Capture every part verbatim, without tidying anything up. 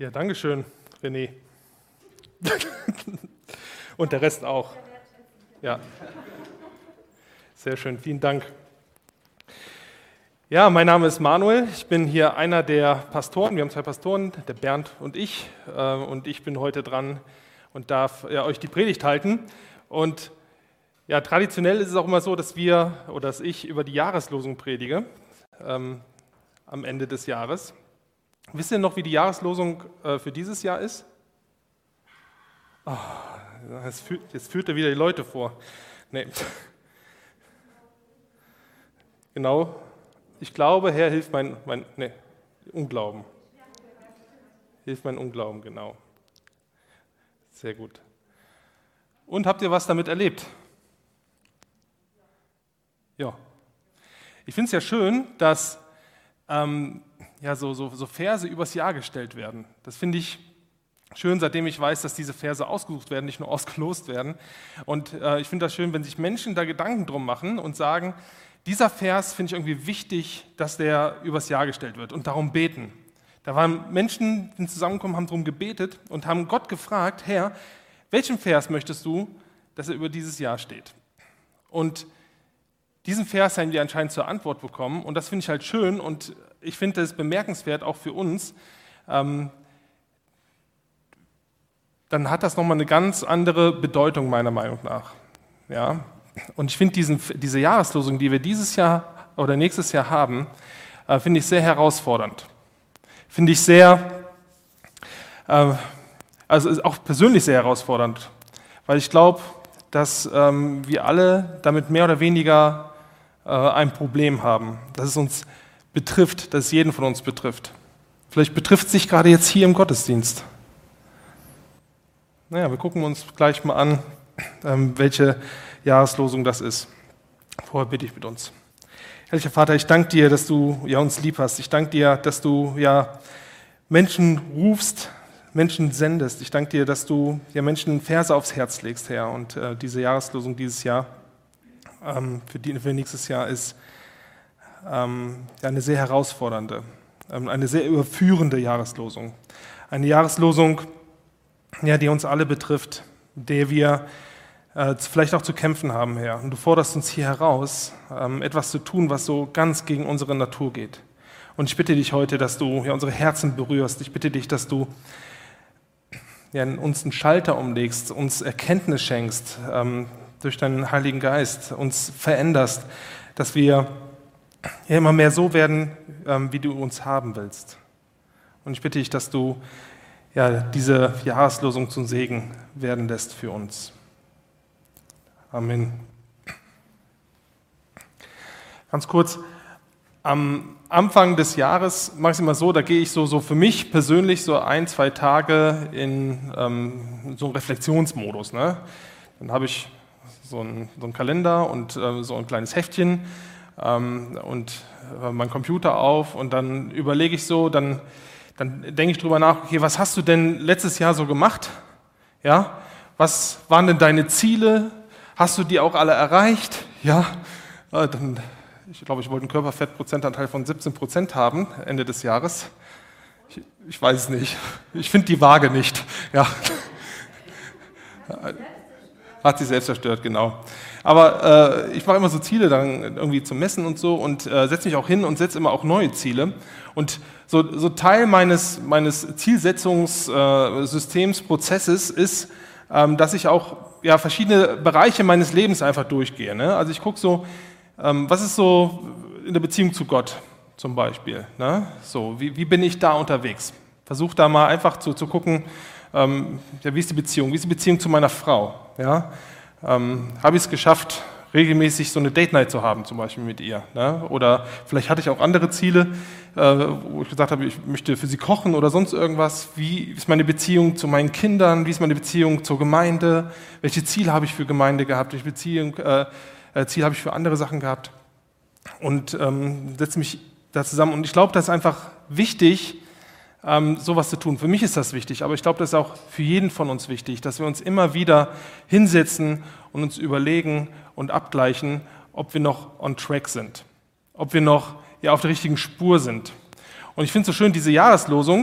Ja, danke schön, René. Und der Rest auch. Ja, sehr schön, vielen Dank. Ja, mein Name ist Manuel, ich bin hier einer der Pastoren, wir haben zwei Pastoren, der Bernd und ich, äh, und ich bin heute dran und darf ja, euch die Predigt halten. Und ja, traditionell ist es auch immer so, dass wir oder dass ich über die Jahreslosung predige ähm, am Ende des Jahres. Wisst ihr noch, wie die Jahreslosung äh, für dieses Jahr ist? Oh, jetzt, führt, jetzt führt er wieder die Leute vor. Nee. Genau. Ich glaube, Herr, hilf mein, mein nee, Unglauben. Hilf mein Unglauben, genau. Sehr gut. Und habt ihr was damit erlebt? Ja. Ich finde es ja schön, dass ähm, ja, so, so, so Verse übers Jahr gestellt werden. Das finde ich schön, seitdem ich weiß, dass diese Verse ausgesucht werden, nicht nur ausgelost werden. Und äh, ich finde das schön, wenn sich Menschen da Gedanken drum machen und sagen, dieser Vers finde ich irgendwie wichtig, dass der übers Jahr gestellt wird und darum beten. Da waren Menschen, die zusammengekommen, haben darum gebetet und haben Gott gefragt, Herr, welchen Vers möchtest du, dass er über dieses Jahr steht? Und diesen Vers haben wir anscheinend zur Antwort bekommen und das finde ich halt schön und ich finde es bemerkenswert auch für uns. Ähm, dann hat das nochmal eine ganz andere Bedeutung meiner Meinung nach. Ja? Und ich finde diese Jahreslosung, die wir dieses Jahr oder nächstes Jahr haben, äh, finde ich sehr herausfordernd. Finde ich sehr, äh, also ist auch persönlich sehr herausfordernd, weil ich glaube, dass ähm, wir alle damit mehr oder weniger äh, ein Problem haben, dass es uns betrifft, dass es jeden von uns betrifft. Vielleicht betrifft es sich gerade jetzt hier im Gottesdienst. Naja, wir gucken uns gleich mal an, ähm, welche Jahreslosung das ist. Vorher bitte ich mit uns. Herrlicher Vater, ich danke dir, dass du ja, uns lieb hast. Ich danke dir, dass du ja, Menschen rufst, Menschen sendest. Ich danke dir, dass du ja, Menschen Verse aufs Herz legst, Herr. Und äh, diese Jahreslosung dieses Jahr, ähm, für, die, für nächstes Jahr, ist ähm, ja, eine sehr herausfordernde, ähm, eine sehr überführende Jahreslosung. Eine Jahreslosung, ja, die uns alle betrifft, der wir äh, vielleicht auch zu kämpfen haben, Herr. Und du forderst uns hier heraus, ähm, etwas zu tun, was so ganz gegen unsere Natur geht. Und ich bitte dich heute, dass du ja, unsere Herzen berührst. Ich bitte dich, dass du ja, uns einen Schalter umlegst, uns Erkenntnis schenkst ähm, durch deinen Heiligen Geist, uns veränderst, dass wir ja, immer mehr so werden, ähm, wie du uns haben willst. Und ich bitte dich, dass du ja, diese Jahreslosung zum Segen werden lässt für uns. Amen. Ganz kurz, am Anfang des Jahres mache ich es immer so, da gehe ich so, so für mich persönlich so ein, zwei Tage in ähm, so einen Reflexionsmodus. Ne? Dann habe ich so einen, so einen Kalender und äh, so ein kleines Heftchen ähm, und äh, meinen Computer auf und dann überlege ich so, dann Dann denke ich drüber nach, okay, was hast du denn letztes Jahr so gemacht? Ja, was waren denn deine Ziele? Hast du die auch alle erreicht? Ja, dann, ich glaube, ich wollte einen Körperfettprozentanteil von siebzehn Prozent haben, Ende des Jahres. Ich, ich weiß es nicht. Ich finde die Waage nicht. Ja. Hat sich selbst zerstört, genau. Aber äh, ich mache immer so Ziele dann irgendwie zu messen und so und äh, setze mich auch hin und setze immer auch neue Ziele. Und so, so Teil meines, meines Zielsetzungssystems, äh, Prozesses ist, ähm, dass ich auch ja, verschiedene Bereiche meines Lebens einfach durchgehe. Ne? Also ich gucke so, ähm, was ist so in der Beziehung zu Gott zum Beispiel? Ne? So, wie, wie bin ich da unterwegs? Versuche da mal einfach zu, zu gucken, ähm, ja, wie ist die Beziehung? Wie ist die Beziehung zu meiner Frau? Ja? Ähm, habe ich es geschafft, regelmäßig so eine Date-Night zu haben, zum Beispiel mit ihr. Ne? Oder vielleicht hatte ich auch andere Ziele, äh, wo ich gesagt habe, ich möchte für sie kochen oder sonst irgendwas. Wie ist meine Beziehung zu meinen Kindern? Wie ist meine Beziehung zur Gemeinde? Welche Ziele habe ich für Gemeinde gehabt? Welche Beziehung, äh, äh, Ziele habe ich für andere Sachen gehabt? Und ähm, setze mich da zusammen. Und ich glaube, das ist einfach wichtig, ähm, sowas zu tun. Für mich ist das wichtig, aber ich glaube, das ist auch für jeden von uns wichtig, dass wir uns immer wieder hinsetzen und uns überlegen und abgleichen, ob wir noch on track sind, ob wir noch ja, auf der richtigen Spur sind. Und ich finde es so schön, diese Jahreslosung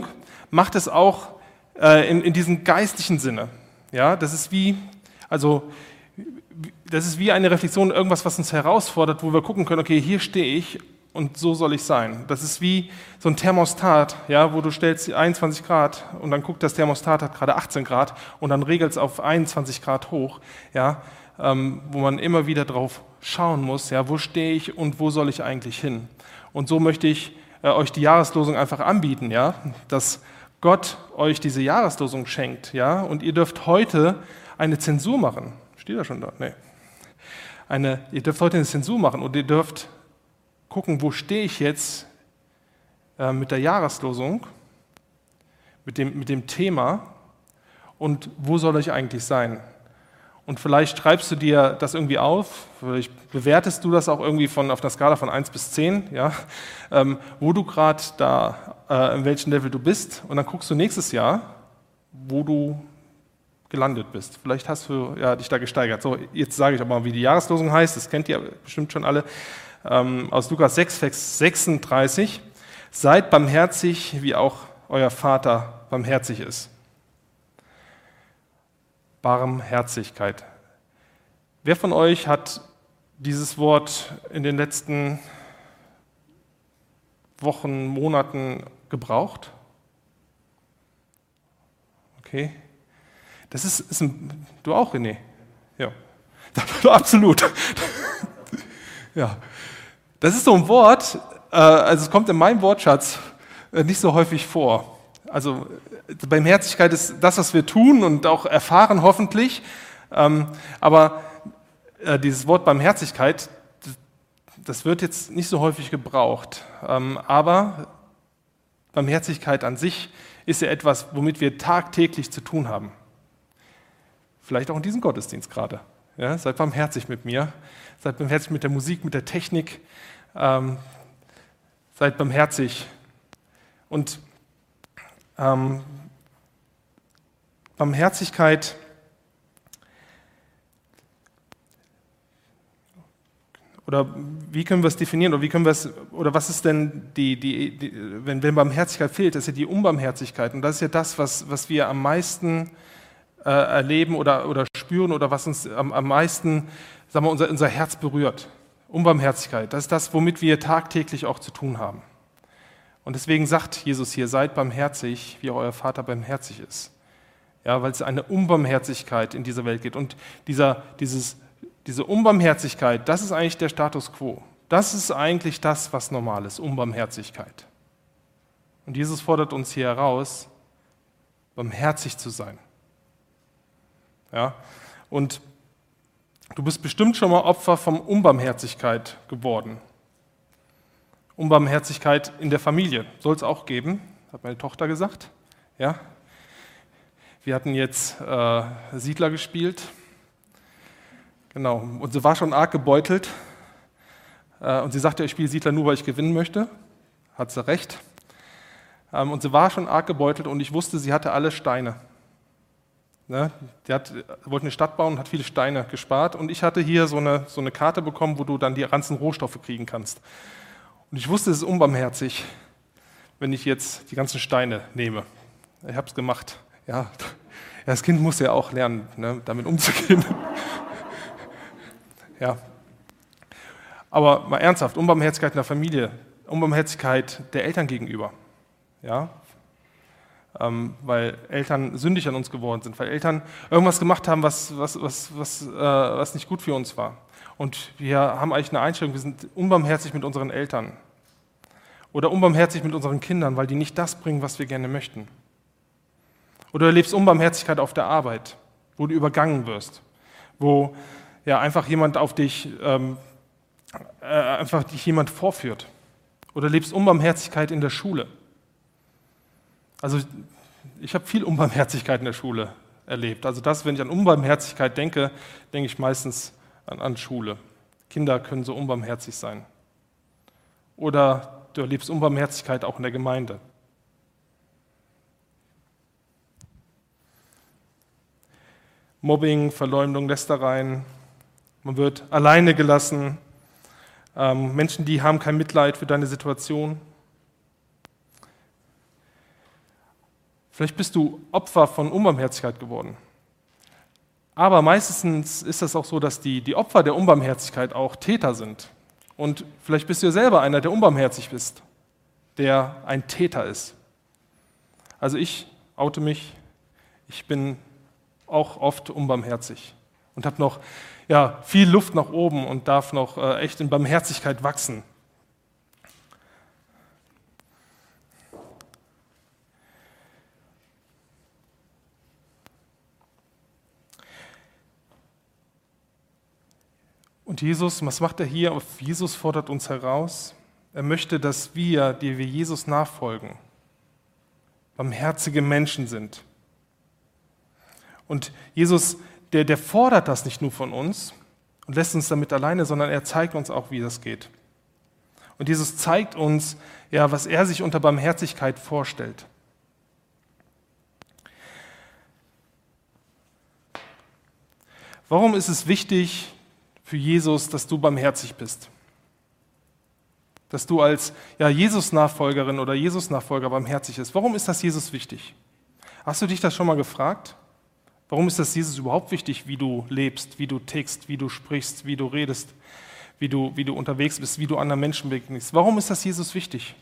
macht es auch äh, in, in diesem geistlichen Sinne. Ja, das ist wie, also das ist wie eine Reflexion, irgendwas, was uns herausfordert, wo wir gucken können, okay, hier stehe ich und so soll ich sein. Das ist wie so ein Thermostat, ja, wo du stellst einundzwanzig Grad und dann guckt das Thermostat, hat gerade achtzehn Grad und dann regelt es auf einundzwanzig Grad hoch, ja, ähm, wo man immer wieder drauf schauen muss, ja, wo stehe ich und wo soll ich eigentlich hin. Und so möchte ich äh, euch die Jahreslosung einfach anbieten, ja, dass Gott euch diese Jahreslosung schenkt, ja, und ihr dürft heute eine Zensur machen. Steht da schon da? Nee. Eine, ihr dürft heute eine Zensur machen und ihr dürft gucken, wo stehe ich jetzt äh, mit der Jahreslosung, mit dem, mit dem Thema und wo soll ich eigentlich sein? Und vielleicht schreibst du dir das irgendwie auf, vielleicht bewertest du das auch irgendwie von, auf einer Skala von eins bis zehn, ja, ähm, wo du gerade da, äh, in welchem Level du bist und dann guckst du nächstes Jahr, wo du gelandet bist. Vielleicht hast du ja, dich da gesteigert. So, jetzt sage ich aber mal, wie die Jahreslosung heißt, das kennt ihr bestimmt schon alle, ähm, aus Lukas sechs, Vers sechsunddreißig. Seid barmherzig, wie auch euer Vater barmherzig ist. Barmherzigkeit. Wer von euch hat dieses Wort in den letzten Wochen, Monaten gebraucht? Okay. Das ist, ist ein, du auch, René? Ja, absolut. Ja, das ist so ein Wort, äh, also es kommt in meinem Wortschatz äh, nicht so häufig vor. Also Barmherzigkeit ist das, was wir tun und auch erfahren hoffentlich, ähm, aber äh, dieses Wort Barmherzigkeit, das wird jetzt nicht so häufig gebraucht, ähm, aber Barmherzigkeit an sich ist ja etwas, womit wir tagtäglich zu tun haben. Vielleicht auch in diesem Gottesdienst gerade. Ja, seid barmherzig mit mir, seid barmherzig mit der Musik, mit der Technik, ähm, seid barmherzig. Und ähm, Barmherzigkeit oder wie können wir es definieren oder wie können wir es oder was ist denn die, die, die wenn, wenn Barmherzigkeit fehlt, ist ja die Unbarmherzigkeit und das ist ja das, was, was wir am meisten äh, erleben oder, oder spüren oder was uns am, am meisten, sagen wir, unser, unser Herz berührt. Unbarmherzigkeit, das ist das, womit wir tagtäglich auch zu tun haben. Und deswegen sagt Jesus hier, seid barmherzig, wie euer Vater barmherzig ist. Ja, weil es eine Unbarmherzigkeit in dieser Welt gibt. Und dieser, dieses, diese Unbarmherzigkeit, das ist eigentlich der Status quo. Das ist eigentlich das, was normal ist, Unbarmherzigkeit. Und Jesus fordert uns hier heraus, barmherzig zu sein. Ja, und du bist bestimmt schon mal Opfer von Unbarmherzigkeit geworden. Unbarmherzigkeit in der Familie soll es auch geben, hat meine Tochter gesagt. Ja. Wir hatten jetzt äh, Siedler gespielt. Genau, und sie war schon arg gebeutelt. Äh, und sie sagte, ich spiele Siedler nur, weil ich gewinnen möchte. Hat sie recht. Ähm, und sie war schon arg gebeutelt und ich wusste, sie hatte alle Steine. Ne? Die hat, wollte eine Stadt bauen und hat viele Steine gespart. Und ich hatte hier so eine, so eine Karte bekommen, wo du dann die ganzen Rohstoffe kriegen kannst. Und ich wusste, es ist unbarmherzig, wenn ich jetzt die ganzen Steine nehme. Ich habe es gemacht. Ja, das Kind muss ja auch lernen, ne, damit umzugehen. Ja. Aber mal ernsthaft, Unbarmherzigkeit in der Familie, Unbarmherzigkeit der Eltern gegenüber. Ja. Ähm, weil Eltern sündig an uns geworden sind, weil Eltern irgendwas gemacht haben, was, was, was, was, äh, was nicht gut für uns war. Und wir haben eigentlich eine Einstellung, wir sind unbarmherzig mit unseren Eltern oder unbarmherzig mit unseren Kindern, weil die nicht das bringen, was wir gerne möchten. Oder du erlebst Unbarmherzigkeit auf der Arbeit, wo du übergangen wirst, wo ja, einfach jemand auf dich, ähm, äh, einfach dich jemand vorführt. Oder erlebst Unbarmherzigkeit in der Schule. Also ich habe viel Unbarmherzigkeit in der Schule erlebt. Also das, wenn ich an Unbarmherzigkeit denke, denke ich meistens an, an Schule. Kinder können so unbarmherzig sein. Oder du erlebst Unbarmherzigkeit auch in der Gemeinde. Mobbing, Verleumdung, Lästereien, man wird alleine gelassen, ähm, Menschen, die haben kein Mitleid für deine Situation. Vielleicht bist du Opfer von Unbarmherzigkeit geworden. Aber meistens ist es auch so, dass die, die Opfer der Unbarmherzigkeit auch Täter sind. Und vielleicht bist du ja selber einer, der unbarmherzig ist, der ein Täter ist. Also ich oute mich, ich bin auch oft unbarmherzig und habe noch ja, viel Luft nach oben und darf noch äh, echt in Barmherzigkeit wachsen. Und Jesus, was macht er hier? Jesus fordert uns heraus. Er möchte, dass wir, die wir Jesus nachfolgen, barmherzige Menschen sind. Und Jesus, der, der fordert das nicht nur von uns und lässt uns damit alleine, sondern er zeigt uns auch, wie das geht. Und Jesus zeigt uns, ja, was er sich unter Barmherzigkeit vorstellt. Warum ist es wichtig für Jesus, dass du barmherzig bist? Dass du als ja, Jesus-Nachfolgerin oder Jesus-Nachfolger barmherzig bist. Warum ist das Jesus wichtig? Hast du dich das schon mal gefragt? Warum ist das Jesus überhaupt wichtig, wie du lebst, wie du tickst, wie du sprichst, wie du redest, wie du, wie du unterwegs bist, wie du anderen Menschen begegnest? Warum ist das Jesus wichtig?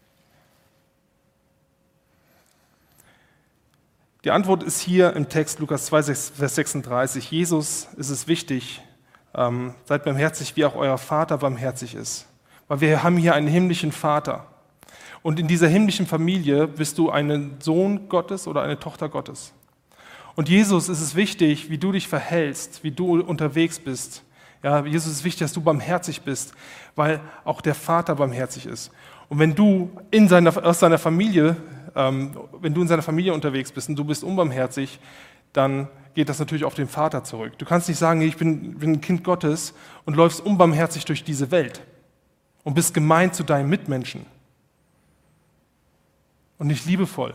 Die Antwort ist hier im Text Lukas zwei, Vers sechsunddreißig. Jesus ist es wichtig, ähm, seid barmherzig, wie auch euer Vater barmherzig ist. Weil wir haben hier einen himmlischen Vater. Und in dieser himmlischen Familie bist du ein Sohn Gottes oder eine Tochter Gottes. Und Jesus ist es wichtig, wie du dich verhältst, wie du unterwegs bist. Ja, Jesus ist es wichtig, dass du barmherzig bist, weil auch der Vater barmherzig ist. Und wenn du in seiner, aus seiner Familie, ähm, wenn du in seiner Familie unterwegs bist und du bist unbarmherzig, dann geht das natürlich auf den Vater zurück. Du kannst nicht sagen, ich bin, bin ein Kind Gottes und läufst unbarmherzig durch diese Welt und bist gemein zu deinen Mitmenschen und nicht liebevoll.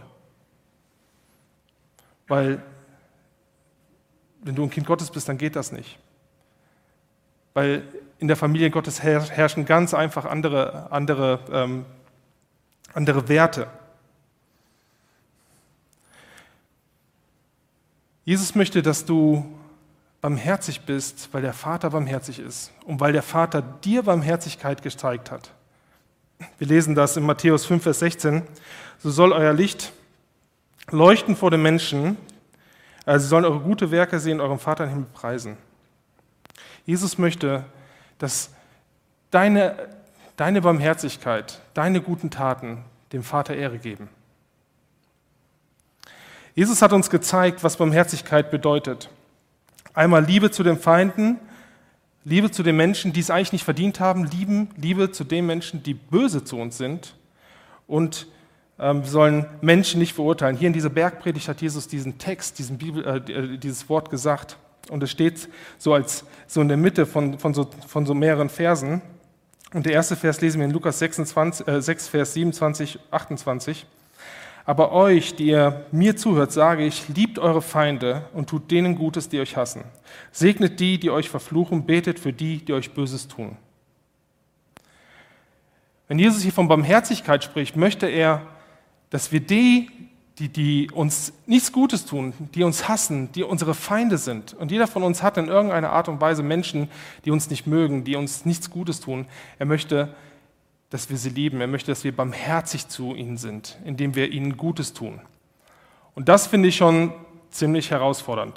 Weil wenn du ein Kind Gottes bist, dann geht das nicht. Weil in der Familie Gottes herrschen ganz einfach andere, andere, ähm, andere Werte. Jesus möchte, dass du barmherzig bist, weil der Vater barmherzig ist und weil der Vater dir Barmherzigkeit gezeigt hat. Wir lesen das in Matthäus fünf, Vers sechzehn. So soll euer Licht leuchten vor den Menschen, also sie sollen eure gute Werke sehen, eurem Vater im Himmel preisen. Jesus möchte, dass deine, deine Barmherzigkeit, deine guten Taten dem Vater Ehre geben. Jesus hat uns gezeigt, was Barmherzigkeit bedeutet. Einmal Liebe zu den Feinden, Liebe zu den Menschen, die es eigentlich nicht verdient haben, lieben, Liebe zu den Menschen, die böse zu uns sind, und ähm, wir sollen Menschen nicht verurteilen. Hier in dieser Bergpredigt hat Jesus diesen Text, diesen Bibel, äh, dieses Wort gesagt, und es steht so als so in der Mitte von, von, so, von so mehreren Versen. Und der erste Vers lesen wir in Lukas sechsundzwanzig, äh, sechs, Vers siebenundzwanzig, achtundzwanzig. Aber euch, die ihr mir zuhört, sage ich, liebt eure Feinde und tut denen Gutes, die euch hassen. Segnet die, die euch verfluchen, betet für die, die euch Böses tun. Wenn Jesus hier von Barmherzigkeit spricht, möchte er, dass wir die, die, die uns nichts Gutes tun, die uns hassen, die unsere Feinde sind, und jeder von uns hat in irgendeiner Art und Weise Menschen, die uns nicht mögen, die uns nichts Gutes tun, er möchte, dass wir sie lieben. Er möchte, dass wir barmherzig zu ihnen sind, indem wir ihnen Gutes tun. Und das finde ich schon ziemlich herausfordernd.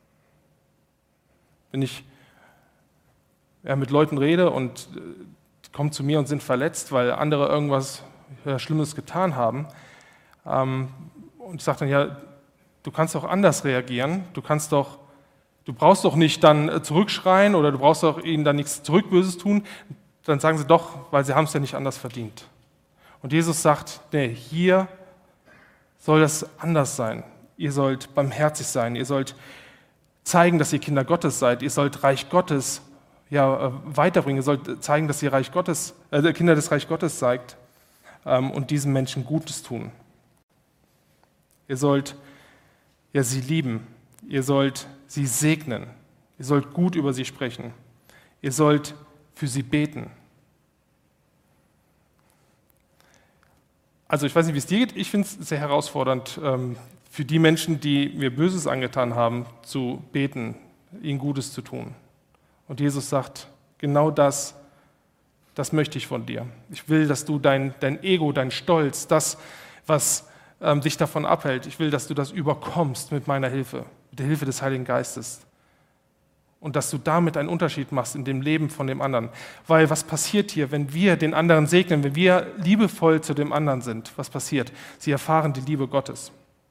Wenn ich ja, mit Leuten rede und die kommen zu mir und sind verletzt, weil andere irgendwas ja, Schlimmes getan haben, ähm, und ich sage dann, ja, du kannst doch anders reagieren, du kannst doch, du brauchst doch nicht dann zurückschreien oder du brauchst doch ihnen dann nichts zurückböses tun. Dann sagen sie doch, weil sie haben es ja nicht anders verdient. Und Jesus sagt, nee, hier soll das anders sein. Ihr sollt barmherzig sein, ihr sollt zeigen, dass ihr Kinder Gottes seid, ihr sollt Reich Gottes ja, weiterbringen, ihr sollt zeigen, dass ihr Reich Gottes, äh, Kinder des Reich Gottes seid, ähm, und diesen Menschen Gutes tun. Ihr sollt ja, sie lieben, ihr sollt sie segnen, ihr sollt gut über sie sprechen, ihr sollt für sie beten. also ich weiß nicht, wie es dir geht, ich finde es sehr herausfordernd, ähm, für die Menschen, die mir Böses angetan haben, zu beten, ihnen Gutes zu tun. Und Jesus sagt, genau das, das möchte ich von dir. Ich will, dass du dein, dein Ego, dein Stolz, das, was ähm, dich davon abhält, ich will, dass du das überkommst mit meiner Hilfe, mit der Hilfe des Heiligen Geistes. Und dass du damit einen Unterschied machst in dem Leben von dem anderen. Weil was passiert hier, wenn wir den anderen segnen, wenn wir liebevoll zu dem anderen sind? Was passiert? Sie erfahren die Liebe Gottes.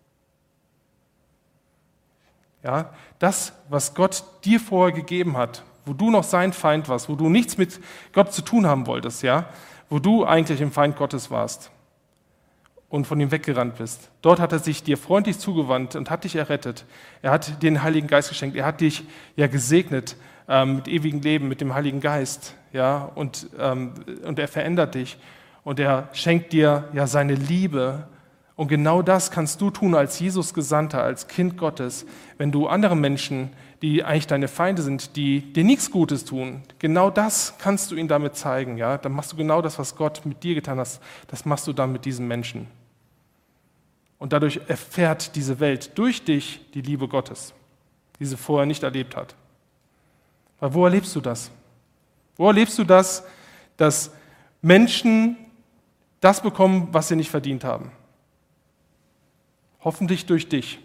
Ja, das, was Gott dir vorher gegeben hat, wo du noch sein Feind warst, wo du nichts mit Gott zu tun haben wolltest, ja, wo du eigentlich im Feind Gottes warst und von ihm weggerannt bist. Dort hat er sich dir freundlich zugewandt und hat dich errettet. Er hat dir den Heiligen Geist geschenkt. Er hat dich ja gesegnet ähm, mit ewigem Leben, mit dem Heiligen Geist, ja, und, ähm, und er verändert dich und er schenkt dir ja seine Liebe. Und genau das kannst du tun als Jesus Gesandter, als Kind Gottes, wenn du anderen Menschen, die eigentlich deine Feinde sind, die dir nichts Gutes tun, genau das kannst du ihnen damit zeigen. Ja? Dann machst du genau das, was Gott mit dir getan hat, das machst du dann mit diesen Menschen. Und dadurch erfährt diese Welt durch dich die Liebe Gottes, die sie vorher nicht erlebt hat. Weil wo erlebst du das? Wo erlebst du das, dass Menschen das bekommen, was sie nicht verdient haben? Hoffentlich durch dich.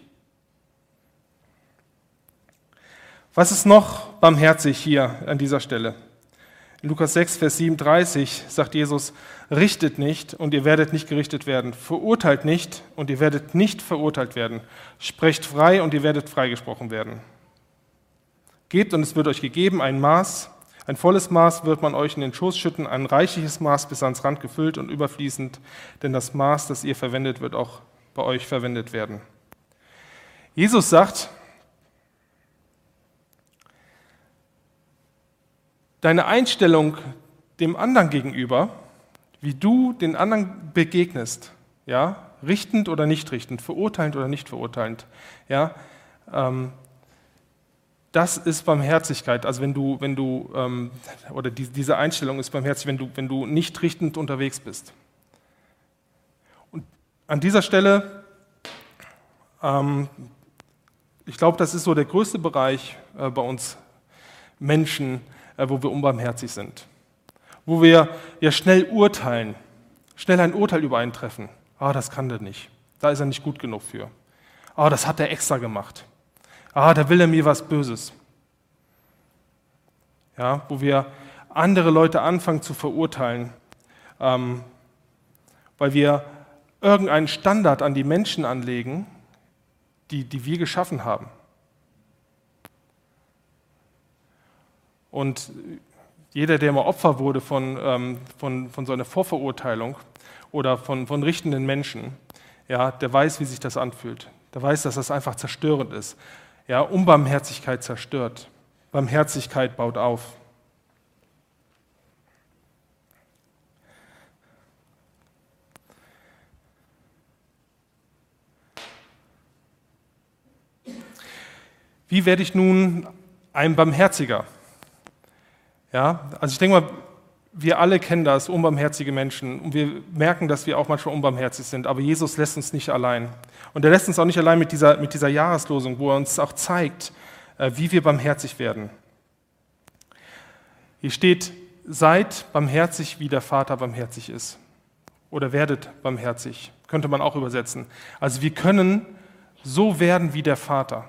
Was ist noch barmherzig hier an dieser Stelle? In Lukas sechs, Vers siebenunddreißig sagt Jesus, richtet nicht und ihr werdet nicht gerichtet werden. Verurteilt nicht und ihr werdet nicht verurteilt werden. Sprecht frei und ihr werdet freigesprochen werden. Gebt und es wird euch gegeben ein Maß, ein volles Maß wird man euch in den Schoß schütten, ein reichliches Maß bis ans Rand gefüllt und überfließend, denn das Maß, das ihr verwendet, wird auch bei euch verwendet werden. Jesus sagt, deine Einstellung dem anderen gegenüber, wie du den anderen begegnest, ja, richtend oder nicht richtend, verurteilend oder nicht verurteilend, ja, ähm, das ist Barmherzigkeit. Also wenn du, wenn du ähm, oder die, diese Einstellung ist barmherzig, wenn du, wenn du nicht richtend unterwegs bist. Und an dieser Stelle, ähm, ich glaube, das ist so der größte Bereich äh, bei uns Menschen, wo wir unbarmherzig sind, wo wir ja schnell urteilen, schnell ein Urteil über einen treffen. Ah, das kann der nicht, da ist er nicht gut genug für. Ah, das hat er extra gemacht. Ah, da will er mir was Böses. Ja, wo wir andere Leute anfangen zu verurteilen, ähm, weil wir irgendeinen Standard an die Menschen anlegen, die, die wir geschaffen haben. Und jeder, der mal Opfer wurde von, ähm, von, von so einer Vorverurteilung oder von, von richtenden Menschen, ja, der weiß, wie sich das anfühlt. Der weiß, dass das einfach zerstörend ist. Ja, Unbarmherzigkeit zerstört. Barmherzigkeit baut auf. Wie werde ich nun ein Barmherziger? Ja, also ich denke mal, wir alle kennen das, unbarmherzige Menschen, und wir merken, dass wir auch manchmal unbarmherzig sind, aber Jesus lässt uns nicht allein. Und er lässt uns auch nicht allein mit dieser, mit dieser Jahreslosung, wo er uns auch zeigt, wie wir barmherzig werden. Hier steht, seid barmherzig, wie der Vater barmherzig ist. Oder werdet barmherzig, könnte man auch übersetzen. Also wir können so werden wie der Vater.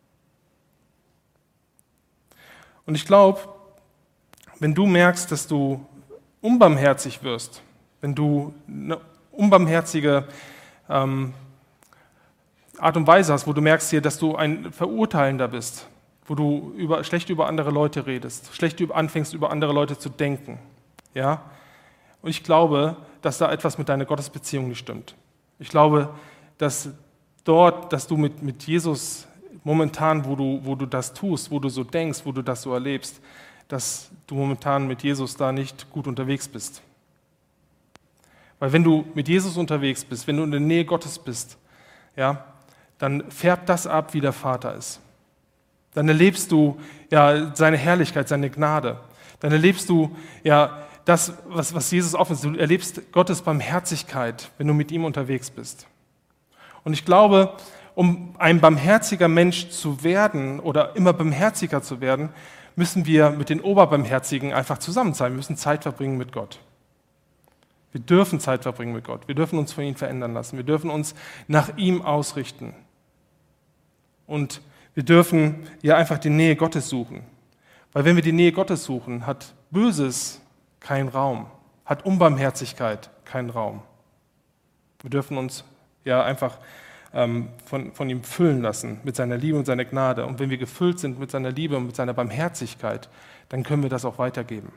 Und ich glaube, wenn du merkst, dass du unbarmherzig wirst, wenn du eine unbarmherzige ähm, Art und Weise hast, wo du merkst hier, dass du ein Verurteilender bist, wo du über, schlecht über andere Leute redest, schlecht über, anfängst, über andere Leute zu denken, ja? Und ich glaube, dass da etwas mit deiner Gottesbeziehung nicht stimmt. Ich glaube, dass dort, dass du mit, mit Jesus momentan, wo du, wo du das tust, wo du so denkst, wo du das so erlebst, dass du momentan mit Jesus da nicht gut unterwegs bist. Weil wenn du mit Jesus unterwegs bist, wenn du in der Nähe Gottes bist, ja, dann färbt das ab, wie der Vater ist. Dann erlebst du ja seine Herrlichkeit, seine Gnade. Dann erlebst du ja das, was, was Jesus offenbart, du erlebst Gottes Barmherzigkeit, wenn du mit ihm unterwegs bist. Und ich glaube, um ein barmherziger Mensch zu werden oder immer barmherziger zu werden, müssen wir mit den Oberbarmherzigen einfach zusammen sein. Wir müssen Zeit verbringen mit Gott. Wir dürfen Zeit verbringen mit Gott. Wir dürfen uns von ihm verändern lassen. Wir dürfen uns nach ihm ausrichten. Und wir dürfen ja einfach die Nähe Gottes suchen. Weil wenn wir die Nähe Gottes suchen, hat Böses keinen Raum, hat Unbarmherzigkeit keinen Raum. Wir dürfen uns ja einfach ähm, von, von ihm füllen lassen mit seiner Liebe und seiner Gnade. Und wenn wir gefüllt sind mit seiner Liebe und mit seiner Barmherzigkeit, dann können wir das auch weitergeben.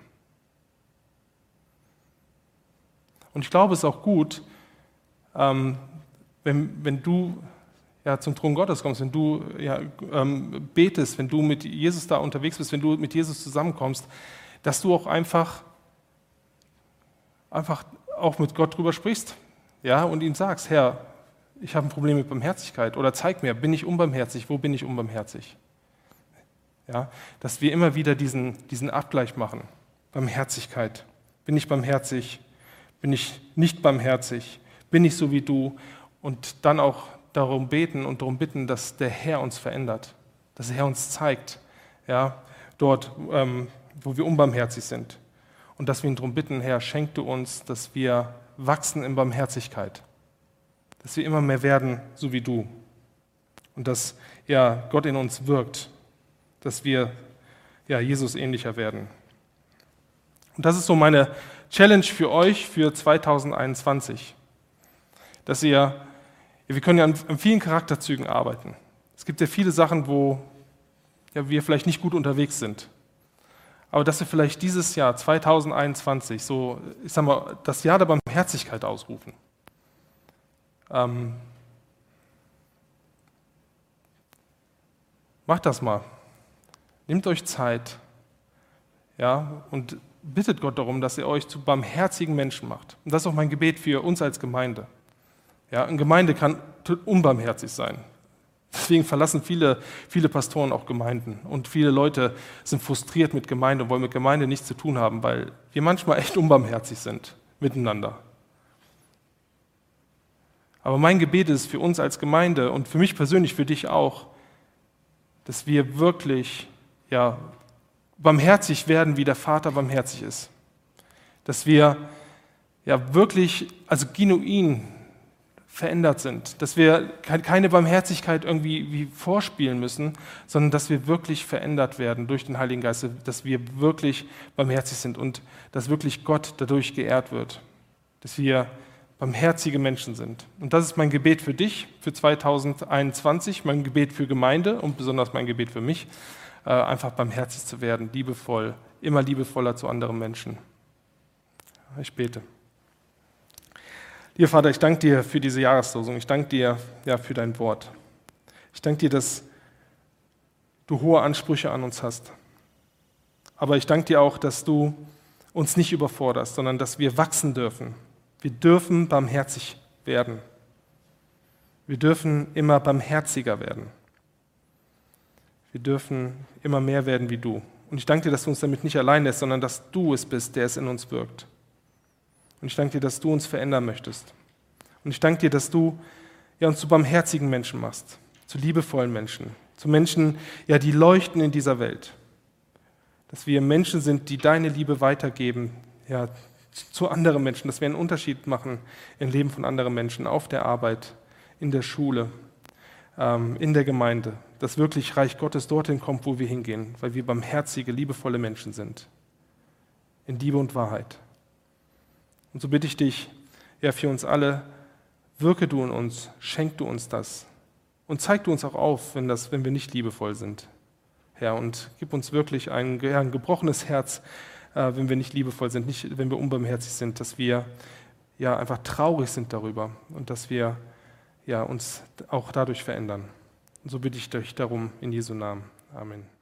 Und ich glaube, es ist auch gut, ähm, wenn, wenn du ja, zum Thron Gottes kommst, wenn du ja, ähm, betest, wenn du mit Jesus da unterwegs bist, wenn du mit Jesus zusammenkommst, dass du auch einfach, einfach auch mit Gott drüber sprichst, ja, und ihm sagst, Herr, ich habe ein Problem mit Barmherzigkeit oder zeig mir, bin ich unbarmherzig, wo bin ich unbarmherzig? Ja, dass wir immer wieder diesen, diesen Abgleich machen, Barmherzigkeit, bin ich barmherzig, bin ich nicht barmherzig, bin ich so wie du und dann auch darum beten und darum bitten, dass der Herr uns verändert, dass der Herr uns zeigt, ja, dort, ähm, wo wir unbarmherzig sind und dass wir ihn darum bitten, Herr, schenk du uns, dass wir wachsen in Barmherzigkeit, dass wir immer mehr werden, so wie du und dass ja, Gott in uns wirkt, dass wir ja, Jesus ähnlicher werden. Und das ist so meine Challenge für euch für zweitausendeinundzwanzig, dass ihr, ja, wir können ja an, an vielen Charakterzügen arbeiten. Es gibt ja viele Sachen, wo ja, wir vielleicht nicht gut unterwegs sind. Aber dass wir vielleicht dieses Jahr zweitausendeinundzwanzig so, ich sag mal, das Jahr der Barmherzigkeit ausrufen. Ähm, macht das mal. Nehmt euch Zeit, ja, und bittet Gott darum, dass er euch zu barmherzigen Menschen macht. Und das ist auch mein Gebet für uns als Gemeinde. Ja, eine Gemeinde kann unbarmherzig sein. Deswegen verlassen viele, viele Pastoren auch Gemeinden. Und viele Leute sind frustriert mit Gemeinde und wollen mit Gemeinde nichts zu tun haben, weil wir manchmal echt unbarmherzig sind miteinander. Aber mein Gebet ist für uns als Gemeinde und für mich persönlich, für dich auch, dass wir wirklich ja, barmherzig werden, wie der Vater barmherzig ist. Dass wir ja wirklich, also genuin verändert sind. Dass wir keine Barmherzigkeit irgendwie wie vorspielen müssen, sondern dass wir wirklich verändert werden durch den Heiligen Geist, dass wir wirklich barmherzig sind und dass wirklich Gott dadurch geehrt wird. Dass wir barmherzige Menschen sind. Und das ist mein Gebet für dich, für zweitausendeinundzwanzig, mein Gebet für Gemeinde und besonders mein Gebet für mich, einfach barmherzig zu werden, liebevoll, immer liebevoller zu anderen Menschen. Ich bete. Lieber Vater, ich danke dir für diese Jahreslosung. Ich danke dir ja, für dein Wort. Ich danke dir, dass du hohe Ansprüche an uns hast. Aber ich danke dir auch, dass du uns nicht überforderst, sondern dass wir wachsen dürfen. Wir dürfen barmherzig werden. Wir dürfen immer barmherziger werden. Wir dürfen immer mehr werden wie du. Und ich danke dir, dass du uns damit nicht allein lässt, sondern dass du es bist, der es in uns wirkt. Und ich danke dir, dass du uns verändern möchtest. Und ich danke dir, dass du ja, uns zu barmherzigen Menschen machst, zu liebevollen Menschen, zu Menschen, ja, die leuchten in dieser Welt. Dass wir Menschen sind, die deine Liebe weitergeben, ja, zu anderen Menschen, dass wir einen Unterschied machen im Leben von anderen Menschen, auf der Arbeit, in der Schule, ähm, in der Gemeinde, dass wirklich Reich Gottes dorthin kommt, wo wir hingehen, weil wir barmherzige, liebevolle Menschen sind, in Liebe und Wahrheit. Und so bitte ich dich, ja, für uns alle, wirke du in uns, schenk du uns das und zeig du uns auch auf, wenn, das, wenn wir nicht liebevoll sind, Herr, und gib uns wirklich ein, ja, ein gebrochenes Herz, äh, wenn wir nicht liebevoll sind, nicht, wenn wir unbarmherzig sind, dass wir ja, einfach traurig sind darüber und dass wir ja, uns auch dadurch verändern. Und so bitte ich dich darum in Jesu Namen. Amen.